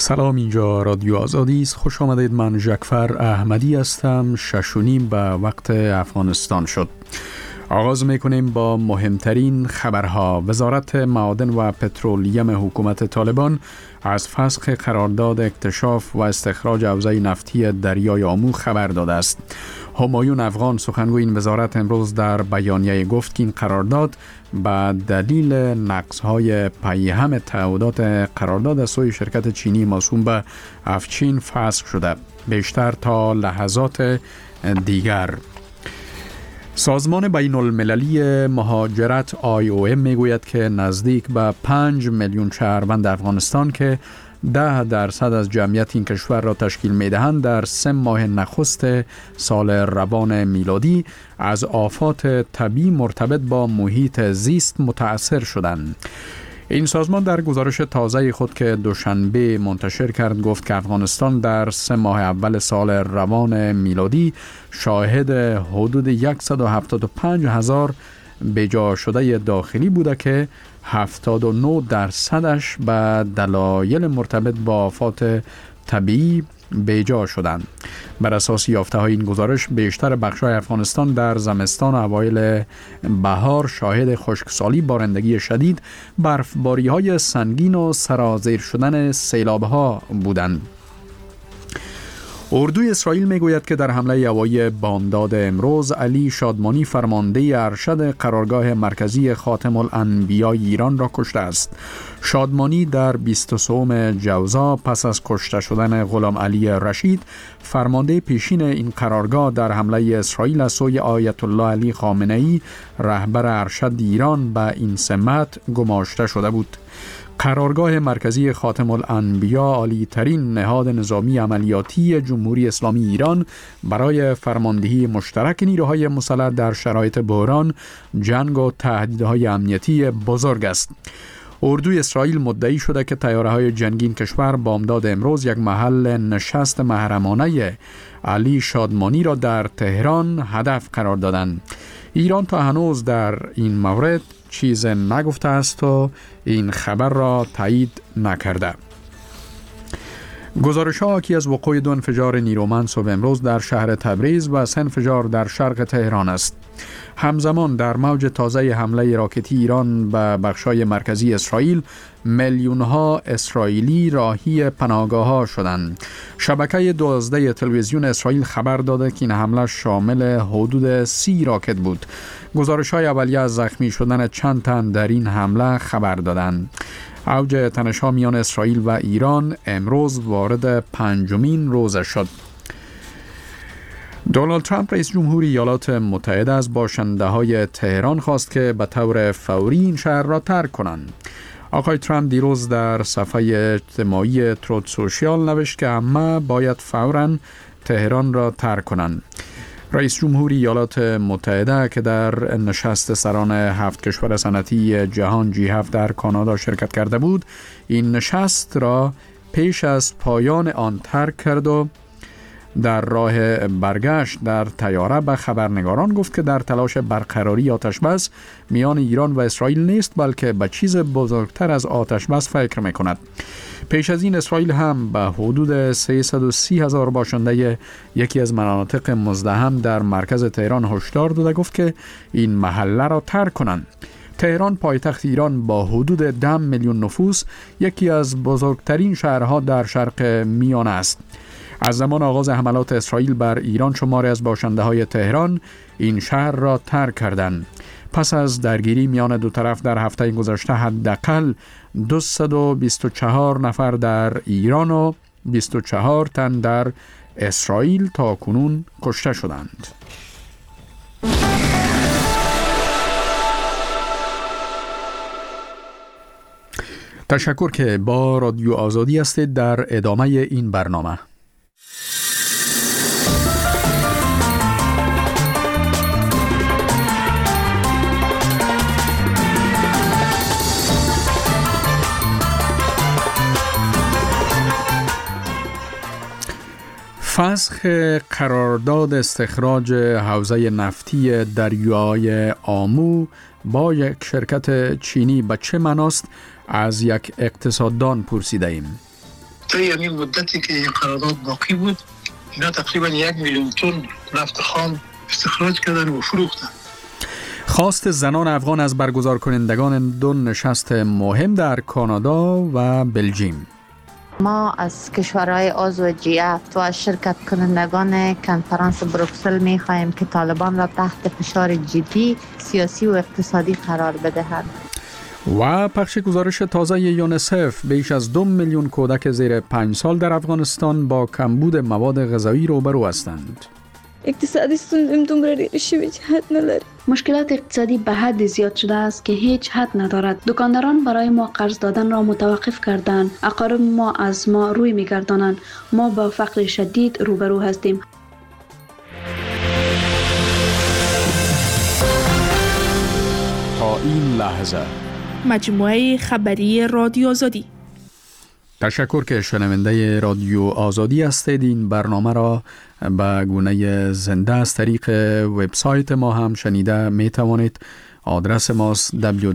سلام، اینجا رادیو آزادی است. خوش آمدید. من جعفر احمدی هستم. 6:30 به وقت افغانستان شد. آغاز میکنیم با مهمترین خبرها. وزارت معادن و پترولیم حکومت طالبان از فسخ قرارداد اکتشاف و استخراج حوزه نفتی دریای آمو خبر داده است. همایون افغان سخنگوی این وزارت امروز در بیانیه گفت که این قرارداد به دلیل نقص‌های پیهم تعهدات قرارداد از سوی شرکت چینی موسوم به افچین فسخ شده. بیشتر تا لحظات دیگر. سازمان بین المللی مهاجرت IOM میگوید که نزدیک به 5 میلیون شهروند افغانستان که 10% از جمعیت این کشور را تشکیل می‌دهند در 3 ماه نخست سال روان میلادی از آفات طبیعی مرتبط با محیط زیست متأثر شدند. این سازمان در گزارش تازه خود که دوشنبه منتشر کرد گفت که افغانستان در 3 ماه اول سال روان میلادی شاهد حدود 175,000 بجا شده داخلی بوده که 79% به دلایل مرتبط با آفات طبیعی بیجا شدند. بر اساس یافته‌های این گزارش بیشتر بخش‌های افغانستان در زمستان و اوایل بهار شاهد خشکسالی، بارندگی شدید، برفباری‌های سنگین و سرازیر شدن سیلاب‌ها بودند. اردوی اسرائیل میگوید که در حمله هوایی بامداد امروز علی شادمانی فرمانده ارشد قرارگاه مرکزی خاتم الانبیاء ایران را کشته است. شادمانی در 23 جوزا پس از کشته شدن غلام علی رشید فرمانده پیشین این قرارگاه در حمله اسرائیل از سوی آیت الله علی خامنه‌ای رهبر ارشد ایران به این سمت گماشته شده بود. قرارگاه مرکزی خاتم الانبیاء عالی ترین نهاد نظامی عملیاتی جمهوری اسلامی ایران برای فرماندهی مشترک نیروهای مسلح در شرایط بحران، جنگ و تهدیدهای امنیتی بزرگ است. اردوی اسرائیل مدعی شده که طیاره‌های جنگی کشور بامداد امروز یک محل نشست محرمانه علی شادمانی را در تهران هدف قرار دادند. ایران تا هنوز در این مورد چیز نگفته است و این خبر را تایید نکرده. گزارش‌ها حاکی از وقوع 2 انفجار نیرومند صبح امروز در شهر تبریز و 3 انفجار در شرق تهران است. همزمان در موج تازه حمله راکتی ایران به بخش‌های مرکزی اسرائیل میلیون‌ها اسرائیلی راهی پناهگاه‌ها شدند. شبکه 12 تلویزیون اسرائیل خبر داده که این حمله شامل حدود 30 راکت بود. گزارش‌های اولیه از زخمی شدن چند تن در این حمله خبر دادند. اوج تنش‌ها میان اسرائیل و ایران امروز وارد 5مین روز شد. دونالد ترامپ رئیس جمهوری ایالات متحده از باشنده‌های تهران خواست که به طور فوری این شهر را ترک کنند. آقای ترامپ دیروز در صفحه اجتماعی تروت سوشیال نوشت که همه باید فوراً تهران را ترک کنند. رئیس جمهوری ایالات متحده که در نشست سران 7 کشور صنعتی جهان G7 در کانادا شرکت کرده بود، این نشست را پیش از پایان آن ترک کرد و در راه برگشت در طیاره به خبرنگاران گفت که در تلاش برقراری آتشبس میان ایران و اسرائیل نیست، بلکه به چیز بزرگتر از آتشبس فکر میکند. پیش از این اسرائیل هم به حدود 330,000 باشنده یکی از مناطق مزدحم در مرکز تهران هشدار داده گفت که این محله را ترک کنند. تهران پایتخت ایران با حدود 10 میلیون نفوس یکی از بزرگترین شهرها در شرق میانه است. از زمان آغاز حملات اسرائیل بر ایران شماری از باشنده‌های تهران این شهر را ترک کردند. پس از درگیری میان دو طرف در هفته گذشته حداقل 224 نفر در ایران و 24 تن در اسرائیل تا کنون کشته شدند. تشکر که با رادیو آزادی هستید. در ادامه این برنامه فسخ قرارداد استخراج حوزه نفتی دریای آمو با یک شرکت چینی به چه معناست؟ از یک اقتصاددان پرسیده ایم. طی همین مدتی که این قرارداد باقی بود، اینا تقریبا 1 میلیون تن نفت خام استخراج کردن و فروختن. خواست زنان افغان از برگزار کنندگان دو نشست مهم در کانادا و بلژیم. ما از کشورهای عضو G7 و از شرکت کنندگان کنفرانس بروکسل می خواهیم که طالبان را تحت فشار جدی سیاسی و اقتصادی قرار بدهند. و پخش گزارش تازه یونیسف، بیش از 2 میلیون کودک زیر 5 سال در افغانستان با کمبود مواد غذایی روبرو هستند. اقتصادی ستونزې دومره ډېرې شوي چې حد نداره. مشکلات اقتصادی به حد زیاد شده است که هیچ حد ندارد. دکانداران برای ما قرض دادن را متوقف کردند. اقارب ما از ما روی می‌گردانند. ما با فقر شدید روبرو هستیم. تا این لحظه مجموعه خبری رادیو آزادی. تشکر که شنونده رادیو آزادی هستید. این برنامه را به گونه زنده از طریق وبسایت ما هم شنیده می توانید. آدرس ماست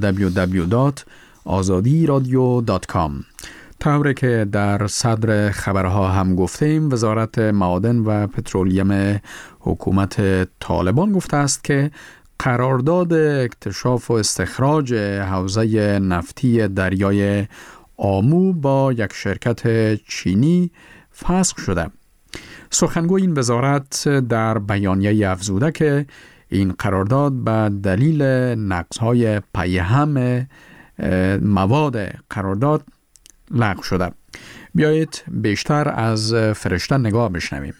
www.azadiradio.com. طوری که در صدر خبرها هم گفتیم، وزارت معادن و پترولیم حکومت طالبان گفته است که قرارداد اکتشاف و استخراج حوزه نفتی دریای آمو با یک شرکت چینی فسخ شده. سخنگوی این وزارت در بیانیه افزوده که این قرارداد به دلیل نقص‌های پیهم مواد قرارداد لغو شده. بیایید بیشتر از فرشته نگاه بشنویم.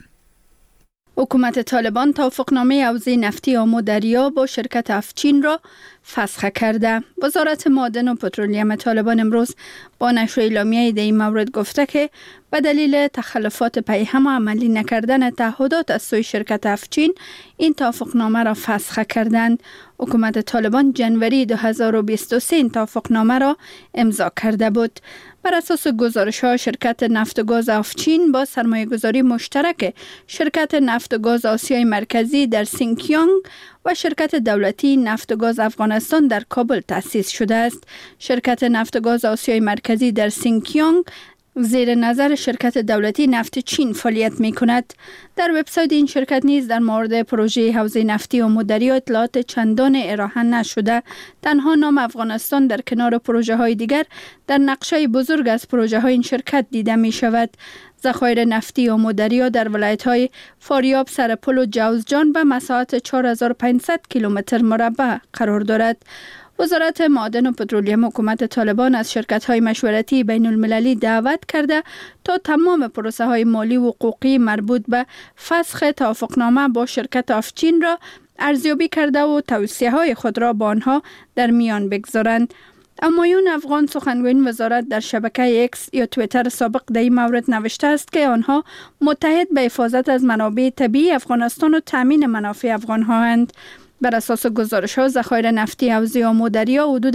حکومت طالبان توافقنامه حوزه نفتی آمو دریا با شرکت افچین را فسخ کرده. وزارت معادن و پترولیم طالبان امروز با نشر اعلامیه در این مورد گفته که به دلیل تخلفات پیهم و عملی نکردن تعهدات از سوی شرکت افچین این توافقنامه را فسخ کردند. حکومت طالبان جنوری 2023 این توافقنامه را امضا کرده بود. بر اساس گزارش‌ها شرکت نفت و گاز افچین با سرمایه‌گذاری مشترک شرکت نفت و گاز آسیای مرکزی در سینکیانگ و شرکت دولتی نفت و گاز افغانستان در کابل تأسیس شده است. شرکت نفت و گاز آسیای مرکزی در سینکیانگ زیر نظر شرکت دولتی نفت چین فعالیت می کند. در وبسایت این شرکت نیز در مورد پروژه حوزه نفتی آمو دریا اطلاعات چندان ارائه نشده. تنها نام افغانستان در کنار پروژه های دیگر در نقشه بزرگ از پروژه های این شرکت دیده می شود. ذخایر نفتی آمو دریا در ولایت های فاریاب، سرپل و جوزجان به مساحت 4500 کیلومتر مربع قرار دارد. وزارت معادن و پترولیم حکومت طالبان از شرکت‌های مشورتی بین المللی دعوت کرده تا تمام پروسه های مالی و حقوقی مربوط به فسخ توافقنامه با شرکت افچین را ارزیابی کرده و توصیه‌های خود را با آنها در میان بگذارند. امایون افغان سخنگوی وزارت در شبکه اکس یا توییتر سابق در این مورد نوشته است که آنها متحد به حفاظت از منابع طبیعی افغانستان و تامین منافع افغان‌ها هستند. بر اساس گزارش‌ها ذخایر نفتی حوزه آمو دریا حدود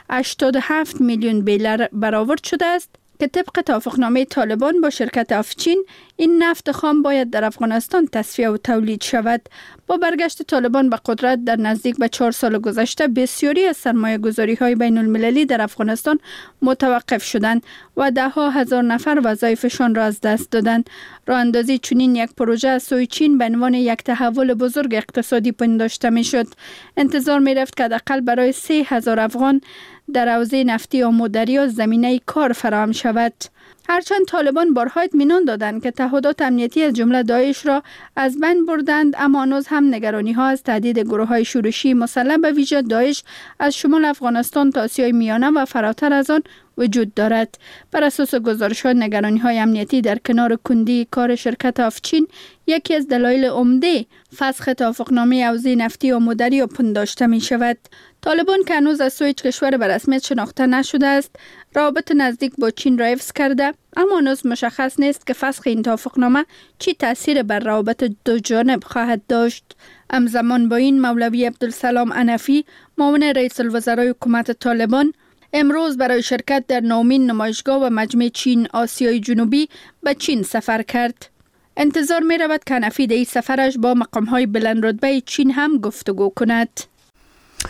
87 میلیون بیرل برآورد شده است که طبق توافقنامه طالبان با شرکت افچین این نفت خام باید در افغانستان تصفیه و تولید شود. با برگشت طالبان به قدرت در نزدیک به 4 سال گذشته بسیاری از سرمایه‌گذاری‌های بین المللی در افغانستان متوقف شدند و ده‌ها هزار نفر وظایفشان را از دست دادند. راه اندازی چنین یک پروژه از سوی چین به عنوان یک تحول بزرگ اقتصادی پنداشته می‌شد. انتظار می‌رفت که حداقل برای 3000 افغان در حوزه نفتی آمو دریا زمینه کار فراهم شود. هرچند طالبان بارها اطمینان دادند که تعهدات امنیتی از جمله داعش را از بین بردند، اما هنوز هم نگرانی‌ها از تهدید گروه‌های شورشی مسلح به ویژه داعش از شمال افغانستان تا آسیای میانه و فراتر از آن وجود دارد. بر اساس گزارش‌ها نگرانی‌های امنیتی در کنار کندی کار شرکت افچین یکی از دلایل عمده فسخ توافقنامه حوزه نفتی آمو دریا پنداشته می‌شود. طالبان که هنوز از سوی هیچ کشور به رسمیت شناخته نشده است، روابط نزدیک با چین را حفظ کرده، اما هنوز مشخص نیست که فسخ این توافقنامه چی تأثیر بر روابط دو جانب خواهد داشت. همزمان با این مولوی عبدالسلام حنفی، معاون رئیس الوزرای حکومت طالبان، امروز برای شرکت در نومین نمایشگاه و مجمع چین آسیای جنوبی به چین سفر کرد. انتظار می رود که حنفی در این سفرش با مقام‌های بلند رتبه چین هم گفتگو کند.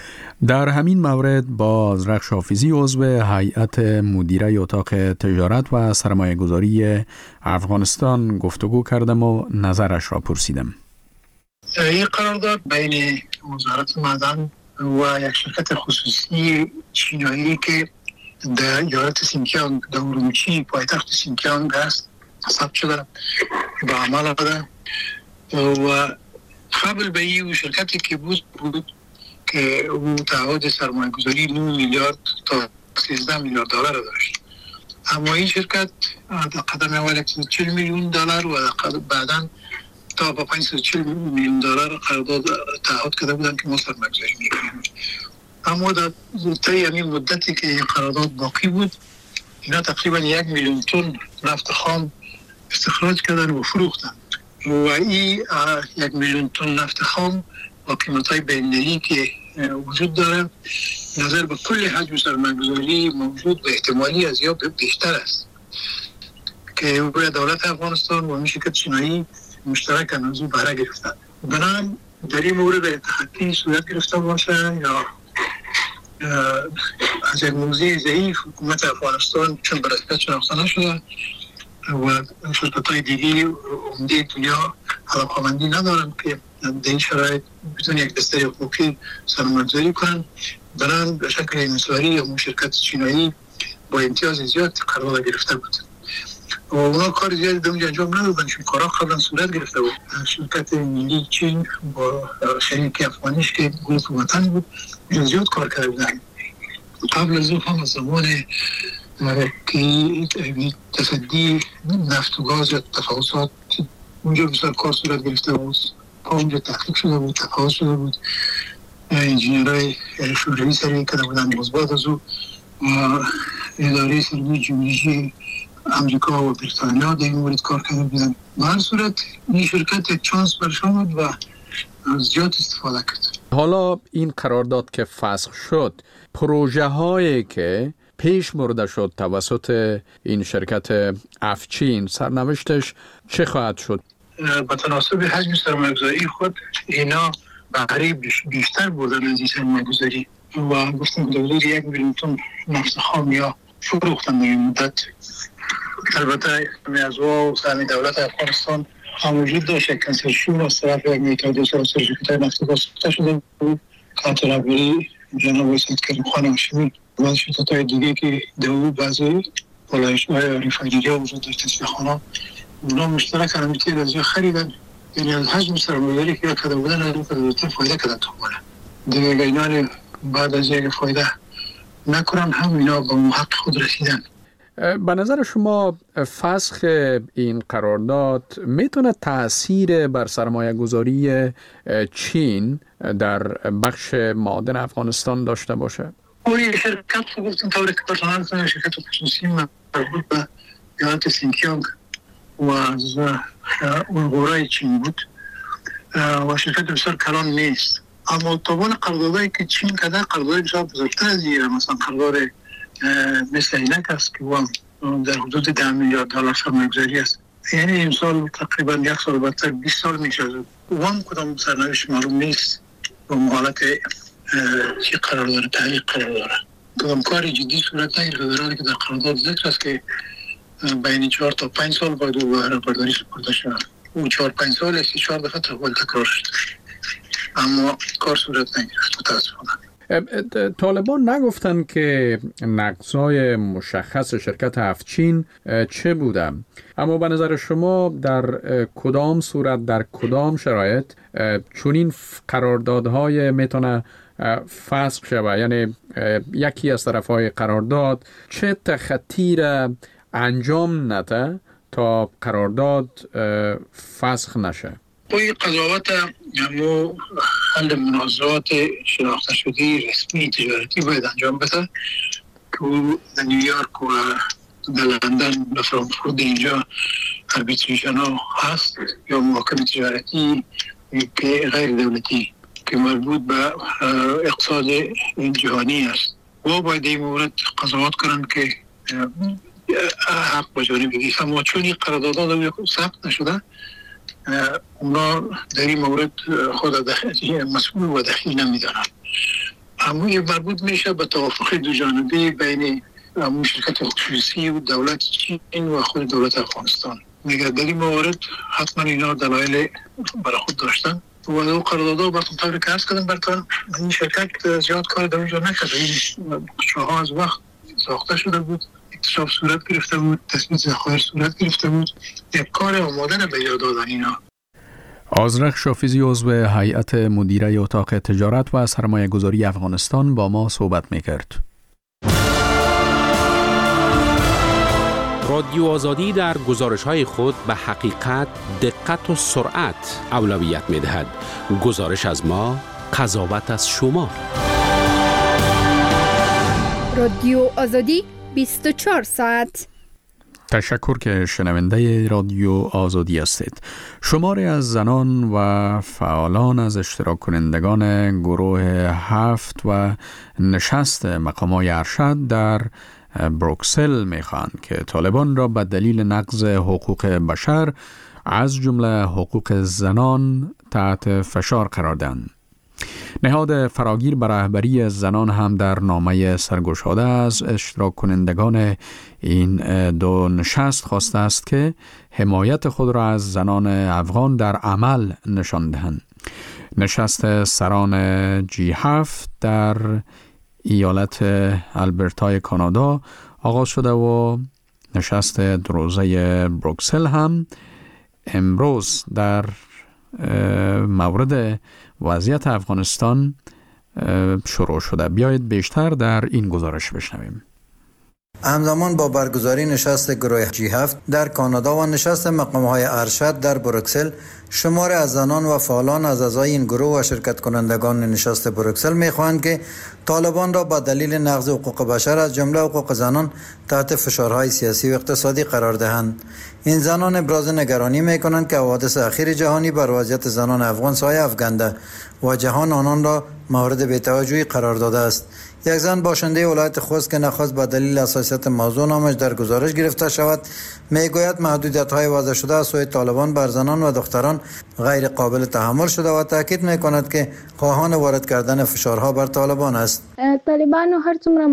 در همین مورد با رخش حافظی عضو هیئت مدیره اتاق تجارت و سرمایه گذاری افغانستان گفتگو کردم و نظرش را پرسیدم. این قرارداد بین وزارت معدن و یک شرکت خصوصی چینایی که در ایالت سینکیانگ در اورومچی پایتخت سینکیانگ است ثبت شده به عمل آمده و قبل به این شرکتی که بود که او تعهد سرمایه گذاری 9 میلیارد تا 13 میلیارد دلار داشت، اما این شرکت در قدم اول 140 میلیون دلار و بعدا تا با 540 میلیون دلار قرارداد تعهد کرده بودن که ما سرمایه گذاری میکنیم. اما در طی همین مدتی که این قرارداد باقی بود اینا تقریبا 1 میلیون تن نفت خام استخراج کردن و فروختن و این 1 میلیون تن نفت خام با قیمت‌های بین‌المللی که وجود داره نظر به کل حجم سرمایه‌گذاری موجود و احتمالی از یا بیشتر است که دولت افغانستان و شرکت چینایی مشترک موضوع بهره گرفتن. بنابراین در این مورد تخطی صورت گرفته باشه یا از یک موضوع ضعیف حکومت افغانستان چون برسپت شناخته نشده و شرکت‌های دیگری عمده دنیا علاقه‌مندی ندارن که در این شرایط بتون یک بستر حقوقی سرمایه‌گذاری کنن، برن به شکل انحصاری یا شرکت چینایی با امتیاز زیاد قرارداد گرفته بود و اونا کار زیادی در انجام ندادن چون کارها قبلا صورت گرفته بود. شرکت ملی چین با شریک افغانیش که گروه وطن بود زیاد کار کرده بودن. قبل از اون هم از زمان که تصدی نفت و گاز یا تفاوضات اونجا بسیار کار صورت گرفته بود، اونجا تحقیق شده بود، تفاوض شده بود، انجینیرهای شوروی سری کرده بودن مزباد از او اداره سرمایه جمهوری امریکا و بریتانیا در این مورد کار کرده بودن. به هر صورت این شرکت یک چانس برش آمد و زیاد استفاده کرد. حالا این قرارداد که فسخ شد، پروژه هایی که پیش برده شد توسط این شرکت افچین سرنوشتش چه خواهد شد؟ با تناسب حجم سرمایه‌گذاری خود اینا بهره بیشتر بردن از این سرمایه‌گذاری و گفتم دولت 1 میلیون تن نفت خام یا فروختن در این مدت. البته میازوا و سهمی دولت افغانستان هم وجود داشت که کنسلشون از طرف یک میتادی سراسر شرکت نفت گاز شده بود که ترابری جناب وسید کریم خان هاشمی و شرکت‌های دیگه که در بعضی پالایش‌های ریفاینری ها وجود داشت تصفیه‌خانه‌ها اونا مشترک همیتی از یا خریدن، یعنی از حجم سرمایه‌گذاری که کرده بودن از اون کدرتر فایده کردن تا بالا دیگه اینان بعد از یک فایده نکنن هم اینا به محق خود رسیدن. به نظر شما فسخ این قرارداد میتونه تأثیر بر سرمایه گذاری چین در بخش معادن افغانستان داشته باشه؟ این شرکت گفتم طوری که پرسنل شرکت خصوصی مربوط به ایالت سینکیانگ و از اونگورای چین بود و شرکت بسیار کلان نیست، اما طبعا قراردادایی که چین کرده قرارداد بسیار بزرگتر از این، مثلا قرارداد مثل اینک است که در حدود 10 میلیارد دلار سرمایه‌گذاری است، یعنی این سال تقریبا 1 سال بعدتر 20 سال میشه وام کدام سرنوشت معلوم نیست و حالت چی قرار داره، تحقیق قرار داره. کدام کار جدی صورت نگرفته در حالی که در قرارداد ذکر است که بین 4 تا 5 سال باید او بهره برداری سپرده شود. او 4-5 سال 3-4 دفعه تکرار شد اما کار صورت نگرفت متاسفانه. طالبان نگفتن که نقص‌های مشخص شرکت افچین چه بوده، اما به نظر شما در کدام صورت در کدام شرایط چنین قراردادهای میتونه فسخ شود؟ یعنی یکی از طرفهای قرارداد چه تخطی را انجام نده تا قرارداد فسخ نشه؟ این قضاوت همو حل منازعات شناخته شده رسمی تجارتی باید انجام بده که در نیویورک و در لندن و فرانکفورت اینجا اربیتریشن ها هست یا محاکم تجارتی که غیر دولتی که مربوط به اقتصاد جهانی است و باید این مورد قضاوت کنن که حق با جانب بگیست. اما چون این قراردادات ثبت نشده اونا در این مورد خود مسئول و دخیل نمیدانن. اما مربوط میشه به توافق دو جانبه بین شرکت خصوصی و دولت چین و خود دولت افغانستان. میگه در این موارد حتما اینا دلایل برای خود داشتن و او قراردادها براتون طوری که عرض کردم براتون این شرکت زیاد کار در اونجا نکرده. این شاها از وقت ساخته شده بود، اکتشاف صورت گرفته بود، تصمیم ذخایر صورت گرفته بود، یک کار آماده به یاد دادن اینا. آذرخ شافیزی عضو هیئت مدیره اتاق تجارت و سرمایه گذاری افغانستان با ما صحبت میکرد. رادیو آزادی در گزارش‌های خود به حقیقت، دقت و سرعت اولویت می‌دهد. گزارش از ما، قضاوت از شما. رادیو آزادی 24 ساعت. تشکر که شنونده رادیو آزادی هستید. شماری از زنان و فعالان از اشتراک کنندگان گروه 7 و نشست مقام‌های ارشد در بروکسل میخواهند که طالبان را به دلیل نقض حقوق بشر از جمله حقوق زنان تحت فشار قرار دهند. نهاد فراگیر بر رهبری زنان هم در نامه سرگشاده از اشتراک کنندگان این دو نشست خواسته است که حمایت خود را از زنان افغان در عمل نشان دهند. نشست سران G7 در ایالت آلبرتای کانادا آغاز شده و نشست روزه بروکسل هم امروز در مورد وضعیت افغانستان شروع شده. بیایید بیشتر در این گزارش بشنویم. همزمان با برگزاری نشست گروه G7 در کانادا و نشست مقام‌های ارشد در بروکسل، شمار از زنان و فعالان از اعضای این گروه و شرکت کنندگان نشست بروکسل می‌خواهند که طالبان را با دلیل نقض حقوق بشر از جمله حقوق زنان تحت فشارهای سیاسی و اقتصادی قرار دهند. این زنان ابراز نگرانی می‌کنند که حوادث اخیر جهانی بر وضعیت زنان افغان سایه افکنده و جهان آنان را مورد بی‌توجهی قرار داده است. یک زن باشنده ولایت خوست که نخواست به دلیل حساسیت موضوع نامش در گزارش گرفته شود، میگوید محدودیت‌های وضع شده از سوی طالبان بر زنان و دختران غیر قابل تحمل شده و تاکید می‌کند که خواهان وارد کردن فشارها بر طالبان است. طالبان هر څومره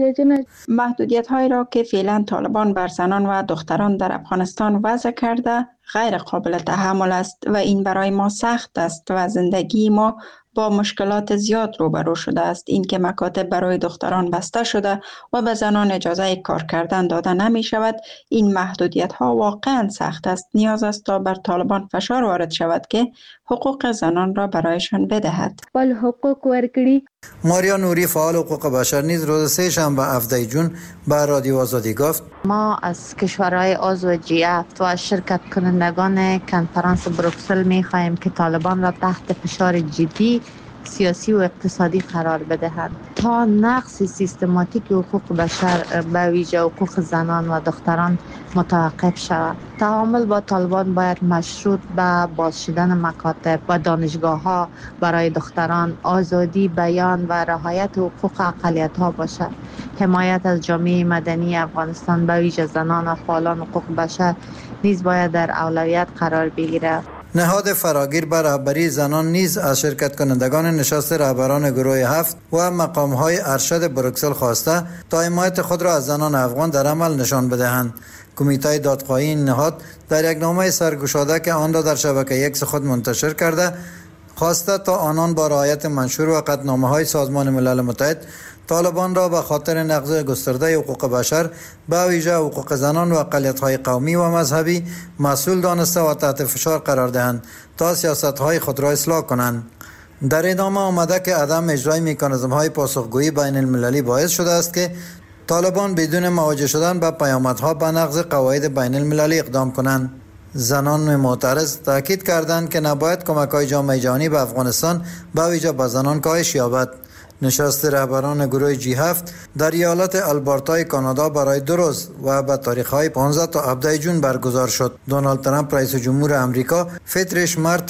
محدودیت‌هایی را که فعلا طالبان بر زنان و دختران در افغانستان وضع کرده غیر قابل تحمل است و این برای ما سخت است و زندگی ما با مشکلات زیاد روبرو شده است. این که مکاتب برای دختران بسته شده و به زنان اجازه کار کردن داده نمی شود، این محدودیت ها واقعا سخت است. نیاز است تا بر طالبان فشار وارد شود که حقوق زنان را برایشان بدهد. حقوق ورکړي. ماریا نوری فعال حقوق بشر نیز روز سه‌شنبه 17 جون به رادیو آزادی گفت ما از کشورهای عضو G7 و شرکت کنندگان کنفرانس بروکسل می‌خواهیم که طالبان را تحت فشار جدی سیاسی و اقتصادی قرار بدهند تا نقض سیستماتیک حقوق بشر به ویژه حقوق زنان و دختران متوقف شود. تعامل با طالبان باید مشروط به باز شدن مکاتب و دانشگاه‌ها برای دختران، آزادی بیان و رعایت حقوق اقلیت‌ها باشد. حمایت از جامعه مدنی افغانستان به ویژه زنان و فعالان حقوق بشر نیز باید در اولویت قرار بگیرد. نهاد فراگیر بر رهبری زنان نیز از شرکت کنندگان نشست رهبران گروه 7 و مقام‌های ارشد بروکسل خواسته تا حمایت خود را از زنان افغان در عمل نشان بدهند. کمیته دادخواهی این نهاد در یک نامه سرگشاده که آن را در شبکه X خود منتشر کرده خواسته تا آنان با رعایت منشور و قطعنامه‌های سازمان ملل متحد طالبان را به خاطر نقض گسترده حقوق بشر به ویژه حقوق زنان و اقلیت‌های قومی و مذهبی مسئول دانسته و تحت فشار قرار دهند تا سیاست‌های خود را اصلاح کنند. در ادامه آمده که عدم اجرای مکانیزم‌های پاسخگویی بین المللی باعث شده است که طالبان بدون مواجه شدن با پیامدها به نقض قواعد بین المللی اقدام کنند. زنان معترض تاکید کردند که نباید کمک‌های جامعه جهانی به افغانستان به ویژه به زنان کاهش یابد. نشست رهبران گروه G7 در ایالت آلبرتای کانادا برای 2 روز و به تاریخ‌های 15 تا 17 جون برگزار شد. دونالد ترامپ رئیس جمهور آمریکا، فریدریش مارتس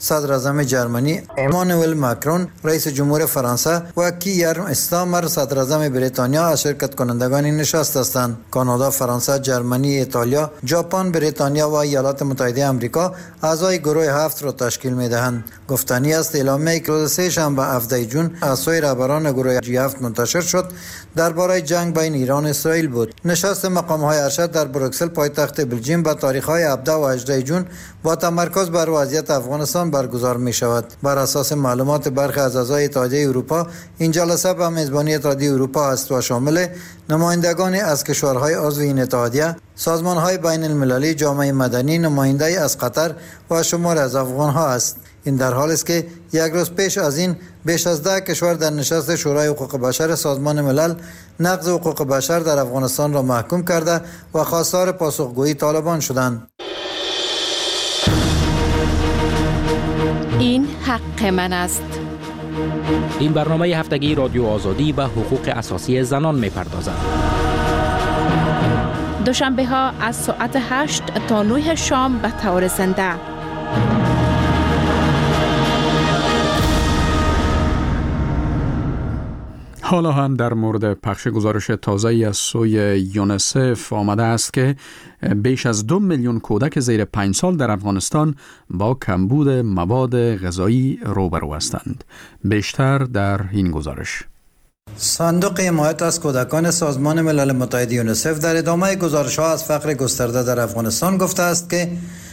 صدر اعظم جرمنی امانوئل ماکرون، رئیس جمهور فرانسه و کیر استامر صدر اعظم بریتانیا از شرکت کنندگان این نشست هستند. کانادا، فرانسه، جرمنی، ایتالیا، ژاپن، بریتانیا و ایالات متحده آمریکا اعضای گروه 7 را تشکیل می‌دهند. گفتنی است اعلامیه‌ای که روز سه‌شنبه 17 جون از سوی رهبران گروه G7 منتشر شد درباره جنگ بین ایران و اسرائیل بود. نشست مقام‌های ارشد در بروکسل پایتخت بلژیم به تاریخ‌های 17 و 18 جون با تمرکز بر وضعیت افغانستان برگزار می‌شود. بر اساس معلومات برخی از اعضای اتحادیه اروپا، این جلسه به میزبانی اتحادیه اروپا است و شامل نمایندگانی از کشورهای عضو این اتحادیه، سازمان‌های بین المللی، جامعه مدنی، نماینده‌ای از قطر و شماری از افغان‌ها است. این در حالی است که یک روز پیش از این بیش از 10 کشور در نشست شورای حقوق بشر سازمان ملل نقض حقوق بشر در افغانستان را محکوم کرده و خواستار پاسخگویی طالبان شدند. این حق من است. این برنامه هفتگی رادیو آزادی به حقوق اساسی زنان می‌پردازد. دوشنبه ها از ساعت 8 تا 9 شام به طور زنده. حالا هم در مورد پخش گزارش تازه‌ای از سوی یونسف آمده است که بیش از 2 میلیون کودک زیر 5 سال در افغانستان با کمبود مواد غذایی روبرو هستند. بیشتر در این گزارش. صندوق حمایت از کودکان سازمان ملل متحد یونسف در ادامه گزارش‌ها از فقر گسترده در افغانستان گفته است که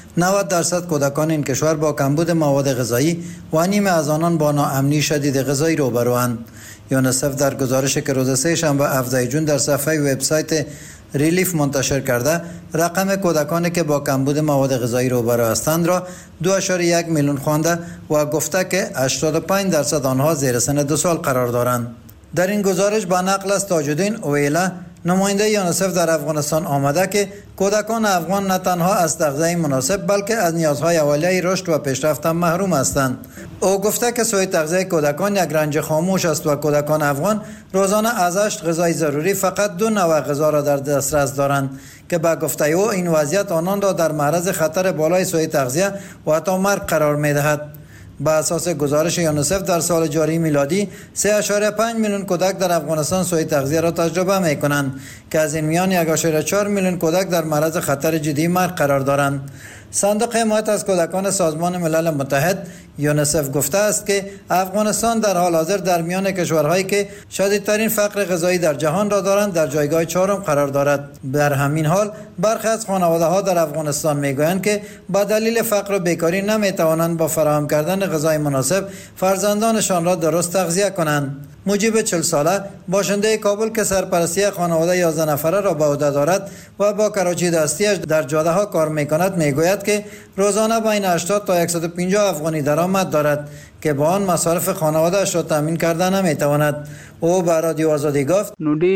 90% کودکان این کشور با کمبود مواد غذایی و نیمه از آنان با ناامنی شدید غذایی روبروند. یونسف در گزارشی که روز سه‌شنبه 17 جون در صفحه وبسایت ریلیف منتشر کرده، رقم کودکانی که با کمبود مواد غذایی روبرو هستند را 2.1 میلیون خوانده و گفته که 85% آنها زیر سن 2 سال قرار دارند. در این گزارش با نقل از تاج‌الدین اویلا، نماینده یونسف در افغانستان آمده که کودکان افغان نه تنها از تغذیه مناسب بلکه از نیازهای اولیه رشد و پیشرفت هم محروم هستند. او گفته که سوء تغذیه کودکان یک رنج خاموش است و کودکان افغان روزانه از 8 غذای ضروری فقط 2 نوع غذا را در دسترس دارند که به گفته او این وضعیت آنان را در معرض خطر بالای سوء تغذیه و حتی مرگ قرار می‌دهد. با اساس گزارش یونسف در سال جاری میلادی 3.5 میلیون کودک در افغانستان سوء تغذیه را تجربه می‌کنند که از این میان 1.4 میلیون کودک در معرض خطر جدی مرگ قرار دارند. صندوق حمایت از کودکان سازمان ملل متحد یونسف گفته است که افغانستان در حال حاضر در میان کشورهایی که شدیدترین فقر غذایی در جهان را دارند در جایگاه 4 قرار دارد. در همین حال برخی از خانواده‌ها در افغانستان میگویند که با دلیل فقر و بیکاری نمیتوانند با فراهم کردن غذای مناسب فرزندانشان را درست تغذیه کنند. مجیب 40 ساله باشنده کابل که سرپرستی خانواده 11 نفره را به عهده دارد و با کراچی دستیش در جاده ها کار میکند میگوید که روزانه بین 80 تا 150 افغانی درآمد دارد که با آن مصارف خانواده‌اش را تامین کردن نمیتواند. او به رادیو آزادی گفت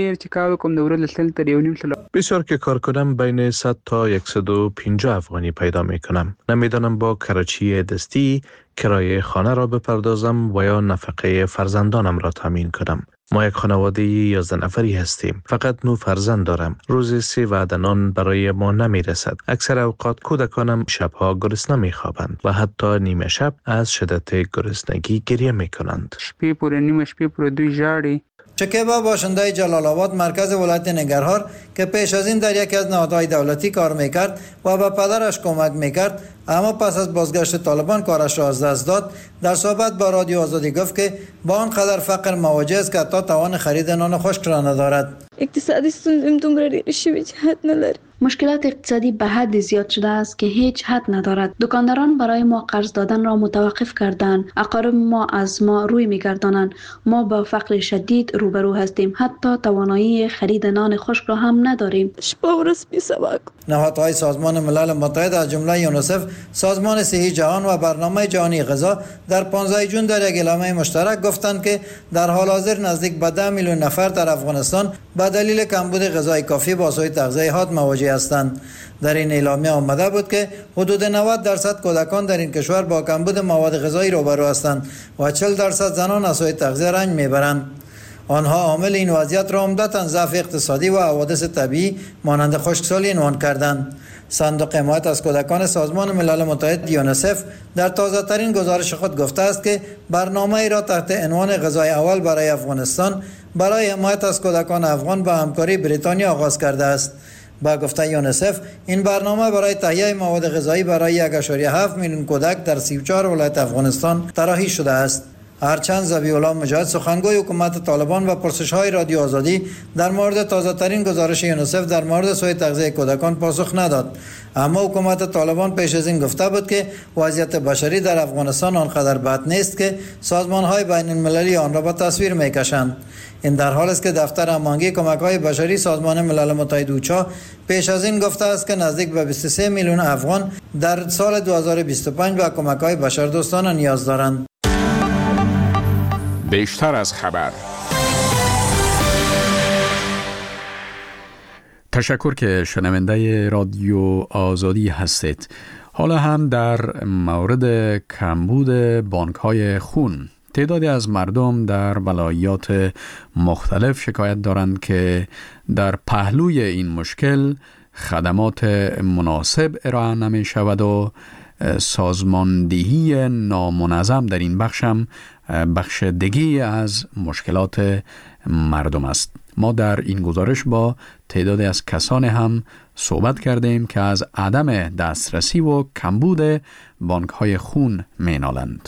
بسیار که کار کنم بین 100 تا 150 افغانی پیدا میکنم. نمیدانم با کراچی دستی کرایه خانه را بپردازم و یا نفقه فرزندانم را تامین کنم. ما یک خانواده 11 نفری هستیم. فقط 9 فرزند دارم. روزی 3 وعده نان برای ما نمی رسد. اکثر اوقات کودکانم شبها گرسنه می خوابند و حتی نیمه شب از شدت گرسنگی گریه می کنند. شپې پورې نیمه شپې پورې دوی ژاړي. چکیبا باشنده جلال آباد مرکز ولایت ننگرهار که پیش از این در یکی از نهادهای دولتی کار میکرد و به پدرش کمک میکرد اما پس از بازگشت طالبان کارش را از دست داد، در صحبت با رادیو آزادی گفت که با آنقدر فقر مواجه است که حتی توان خرید نان خشک را ندارد. اقتصادی ستونزې دومره ډېرې شوې چې حد نه لري. مشکلات اقتصادی به حد زیاد شده است که هیچ حد ندارد. دکانداران برای ما قرض دادن را متوقف کردند. اقارب ما از ما روی می‌گردانند. ما با فقر شدید روبرو هستیم. حتی توانایی خرید نان خشک را هم نداریم. نهادهای سازمان ملل متحد از جمله یونسف، سازمان صحی جهان و برنامه جهانی غذا در 15 جون در یک اعلامیه مشترک گفتند که در حال حاضر نزدیک به 10 میلیون نفر در افغانستان به دلیل کمبود غذای کافی با سوء تغذیه حاد مواجه هستند. در این اعلامیه آمده بود که حدود 90% کودکان در این کشور با کمبود مواد غذایی روبرو هستند و 40% زنان از سوء تغذیه رنج میبرند. آنها عامل این وضعیت را عمدتاً ضعف اقتصادی و حوادث طبیعی مانند خشکسالی عنوان کردند. صندوق حمایت از کودکان سازمان ملل متحد یونیسف در تازه ترین گزارش خود گفته است که برنامه ای را تحت عنوان غذای اول برای افغانستان برای حمایت از کودکان افغان با همکاری بریتانیا آغاز کرده است. با گفته یونیسف این برنامه برای تهیه مواد غذایی برای 1.7 میلیون کودک در 34 ولایت افغانستان طراحی شده است. هرچند ذبیح الله مجاهد سخنگوی حکومت طالبان و پرسش‌های رادیو آزادی در مورد تازه‌ترین گزارش یونیسف در مورد سوء تغذیه کودکان پاسخ نداد، اما حکومت طالبان پیش از این گفته بود که وضعیت بشری در افغانستان آنقدر بد نیست که سازمان‌های بین‌المللی آن را به تصویر می‌کشند. این در حالی است که دفتر هماهنگی کمک‌های بشری سازمان ملل متحد اوچا پیش از این گفته است که نزدیک به 23 میلیون افغان در سال 2025 به کمک‌های بشردوستانه نیاز دارند. بیشتر از خبر. تشکر که شنونده رادیو آزادی هستید. حالا هم در مورد کمبود بانک‌های خون، تعدادی از مردم در ولایات مختلف شکایت دارند که در پهلوی این مشکل خدمات مناسب ارائه نمی شود و سازماندهی نامنظم در این بخش هم بخش دیگی از مشکلات مردم است. ما در این گزارش با تعدادی از کسان هم صحبت کردیم که از عدم دسترسی و کمبود بانک‌های خون مینالند.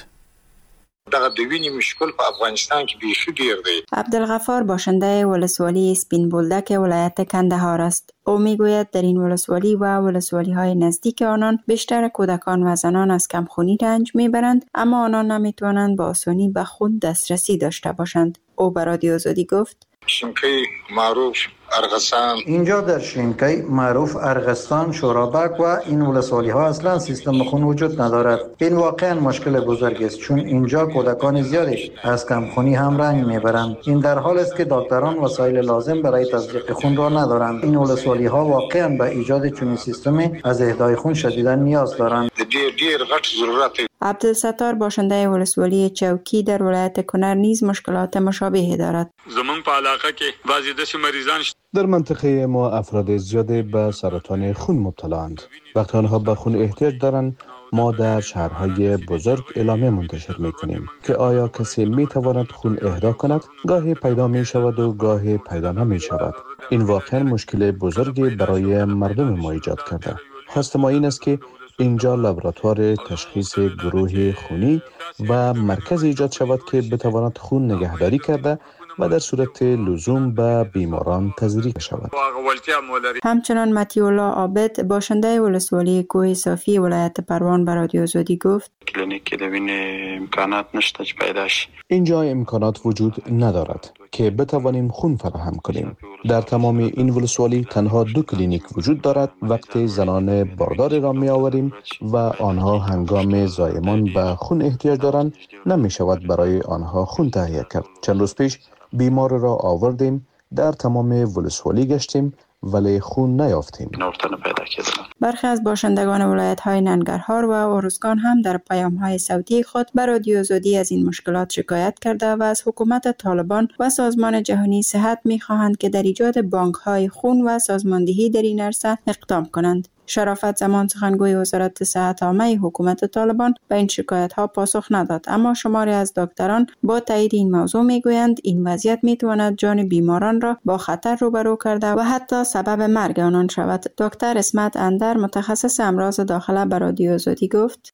دغه د وینې مشکل په افغانستان کې بیخي ډیر دی. عبدالغفار باشنده ولسوالی سپین بولدک ولایت کندهار است. او میگوید در این ولسوالی و ولسوالی‌های نزدیک آنان بیشتر کودکان و زنان از کمخونی رنج میبرند، اما آنان نمیتوانند با آسانی به خون دسترسی داشته باشند. او به رادیو آزادی گفت: شینکی معروف ارغستان، اینجا در شینکی معروف ارغستان، شورابک و این ولسوالی ها اصلا سیستم خون وجود ندارد. این واقعا مشکل بزرگ است، چون اینجا کودکان زیادی از کمخونی هم رنج میبرند. این در حال است که دکتران وسایل لازم برای تزریق خون را ندارند. این ولسوالی ها واقعا به ایجاد چنین سیستمی از اهدای خون شدیدا نیاز دارند. ډیر غټ ضرورت. عبدالستار باشنده ولسوالی چوکی در ولایت کنر نیز مشکلات مشابهی دارد. زمون په علاقه کې بعضی د مریضان در منطقه ما افراد زیادی به سرطان خون مبتلااند. وقتی آنها به خون احتیاج دارند، ما در شهرهای بزرگ اعلامیه منتشر می‌کنیم که آیا کسی می‌تواند خون اهدا کند. گاهی پیدا می‌شود و گاهی پیدا نمی‌شود. این واقعا مشکل بزرگی برای مردم ما ایجاد کرده. خواست ما این است که اینجا لابراتوار تشخیص گروه خونی و مرکز ایجاد شود که بتواند خون نگهداری کرده و در صورت لزوم به بیماران تزریق شود. همچنان متیولا عابد باشنده ولسوالی کوه صافی ولایت پروان به رادیو آزادی گفت: کلینیک دوین امکانات نشته چې پیدا شي. اینجا امکانات وجود ندارد که بتوانیم خون فراهم کنیم. در تمام این ولسوالی تنها 2 کلینیک وجود دارد. وقتی زنان باردار را می آوریم و آنها هنگام زایمان به خون احتیاج دارند، نمی شود برای آنها خون تهیه کرد. چند روز پیش بیمار را آوردیم، در تمام ولسوالی گشتیم ولی خون نیافتیم. برخی از باشندگان ولایت‌های ننگرهار و ارزگان هم در پیام‌های صوتی خود به رادیو آزادی از این مشکلات شکایت کرده و از حکومت طالبان و سازمان جهانی صحت می‌خواهند که در ایجاد بانک‌های خون و سازماندهی در این عرصه اقدام کنند. شرافت زمان سخنگوی وزارت صحت عامه حکومت طالبان به این شکایت‌ها پاسخ نداد، اما شماری از دکتران با تایید این موضوع میگویند این وضعیت میتواند جان بیماران را با خطر روبرو کرده و حتی سبب مرگ آنان شود. دکتر اسمت اندر متخصص امراض داخله به رادیو آزادی گفت: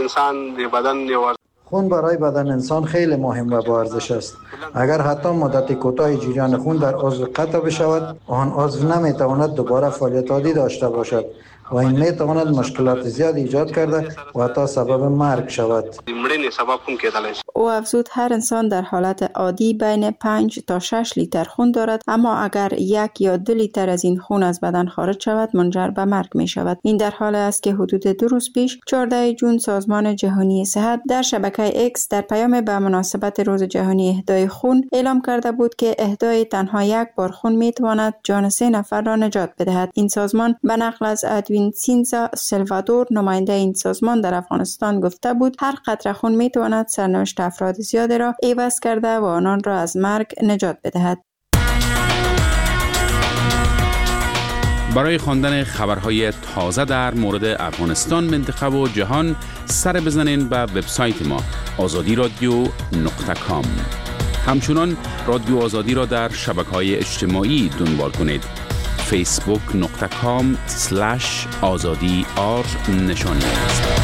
خون برای بدن انسان خیلی مهم و با ارزش است. اگر حتی مدت کوتاه جریان خون در عضو قطع بشود، آن عضو نمیتواند دوباره فعالیت عادی داشته باشد و این میتواند مشکلات زیاد ایجاد کرده و حتی سبب مرگ شود. او افزود هر انسان در حالت عادی بین 5 تا 6 لیتر خون دارد، اما اگر 1 یا 2 لیتر از این خون از بدن خارج شود منجر به مرگ می شود. این در حال است که حدود 2 روز پیش 14 جون سازمان جهانی صحت در شبکه اکس در پیام به مناسبت روز جهانی اهدای خون اعلام کرده بود که اهدای تنها 1 بار خون می تواند جان 3 نفر را نجات بدهد. این سازمان به نقل از ادوین سینزا سلوادور نماینده این سازمان در افغانستان گفته بود هر قطره خون می تواند سرنوشت افراد زیادی را عوض کرده و آنان را از مرگ نجات بدهد. برای خواندن خبرهای تازه در مورد افغانستان، منطقه و جهان سر بزنین به وبسایت ما azadi.radio.com. همچنان رادیو آزادی را در شبکه‌های اجتماعی دنبال کنید. facebook.com/azadi_r نشانی است.